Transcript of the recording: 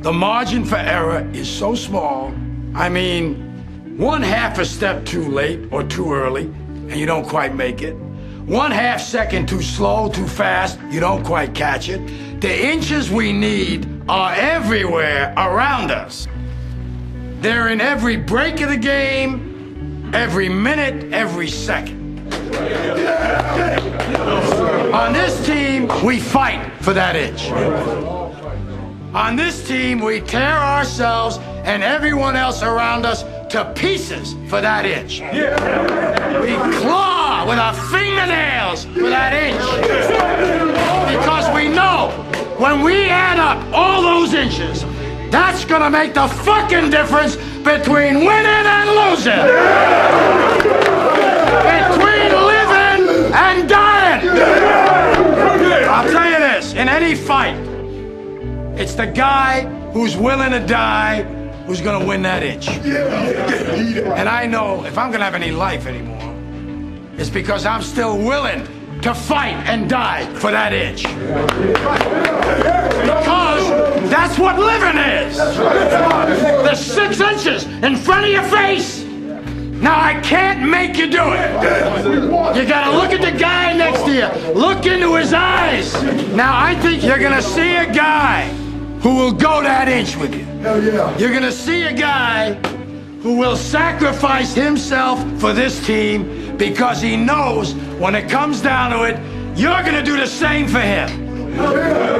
the margin for error is so small. I mean, 1/2 a step too late or too early, and you don't quite make it. 1/2 second too slow, too fast, you don't quite catch it. The inches we need are everywhere around us. They're in every break of the game, every minute, every second. On this team, we fight for that inch. On this team, we tear ourselves and everyone else around us to pieces for that inch. We claw with our fingernails for that inch. Because we know when we add up all those inches, that's gonna make the fucking difference between winning and losing. Between living and dying. I'll tell you this, in any fight, it's the guy who's willing to die who's gonna win that inch. And I know if I'm gonna have any life anymore, it's because I'm still willing to fight and die for that inch. Because that's what living is. The 6 inches in front of your face. Now I can't make you do it. You gotta look at the guy next to you. Look into his eyes. Now I think you're gonna see a guy who will go that inch with you. You're gonna see a guy who will sacrifice himself for this team because he knows when it comes down to it, you're gonna do the same for him.